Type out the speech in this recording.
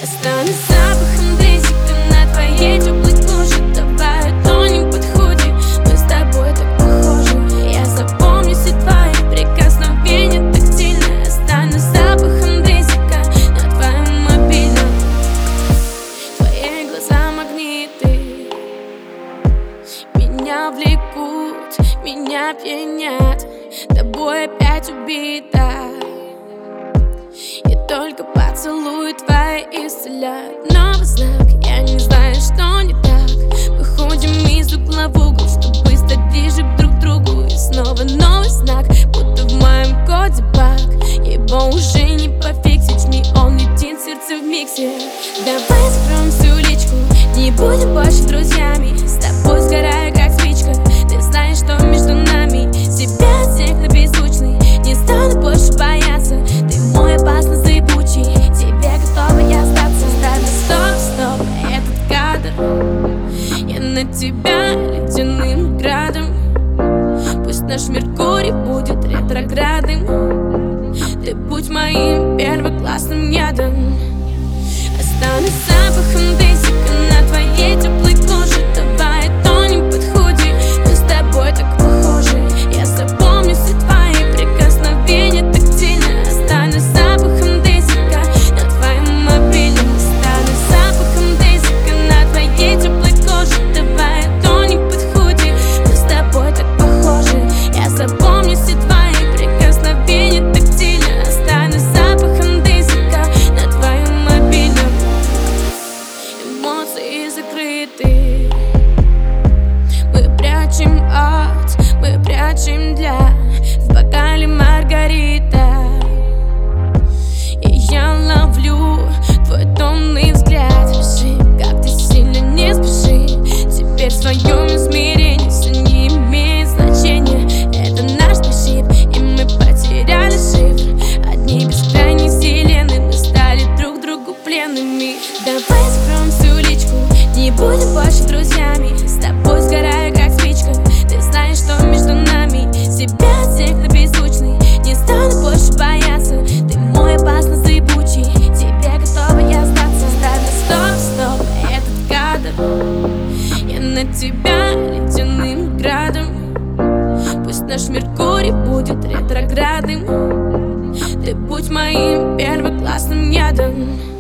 Останусь запахом дезика на твоей теплой коже. Давай утонем в подходе, мы с тобой так похожи. Я запомню все твои прикосновения тактильно. Останусь запахом дезика на твоем мобильном. Твои глаза магниты меня влекут, меня пьянят. Тобой опять убита, и только поцелуй твои исцеляют. Новый знак, я не знаю, что не так. Выходим из угла в угол, чтобы стать ближе друг к другу. И снова новый знак, будто в моем коде баг. Его уже не пофиксить, жми, он летит, сердце в миксе. Давай закроем всю личку, не будем больше друзьями. С тобой сгораю, как спичка, ты знаешь, что между нами. Себя всех на беззвучный, не стану больше бояться. Ты мой опасный зыбучий, тебе готова я сдаться. Ставлю стоп, этот кадр. Я на тебя ледяным градом. Пусть наш Меркурий будет ретроградным. Ты будь моим первоклассным ядом. Останусь запахом дезика на твоей теплой коже. Давай тонем в подходе, мы с тобой так похожи. Я запомню все твои прикосновения тактильно. Останусь запахом дезика на твоем мобильном. Останусь запахом дезика на твоей теплой коже. Давай тонем в подходе, мы с тобой так похожи. Я запомню все твои прикосновения тактильно. Останусь запахом дезика на твоем мобильном. Эмоции закрыты, мы прячем от, мы прячем для. В бокале Маргарита, и я ловлю твой томный взгляд. Скажи, как ты сильно не спеши. Теперь в своем измерении все не имеет значения. Это наш спешит, и мы потеряли шифр. Одни бескрайней вселенной, мы стали друг другу пленными. Давай закроем всю личку, не будем больше друзьями. С тобой сгораю, как спичка, ты знаешь, что между нами. Себя всех на беззвучный, не стану больше бояться. Ты мой опасный зыбучий, тебе готова я сдаться. Ставлю стоп, этот кадр. Я на тебя ледяным градом. Пусть наш Меркурий будет ретроградным. Ты будь моим первоклассным ядом.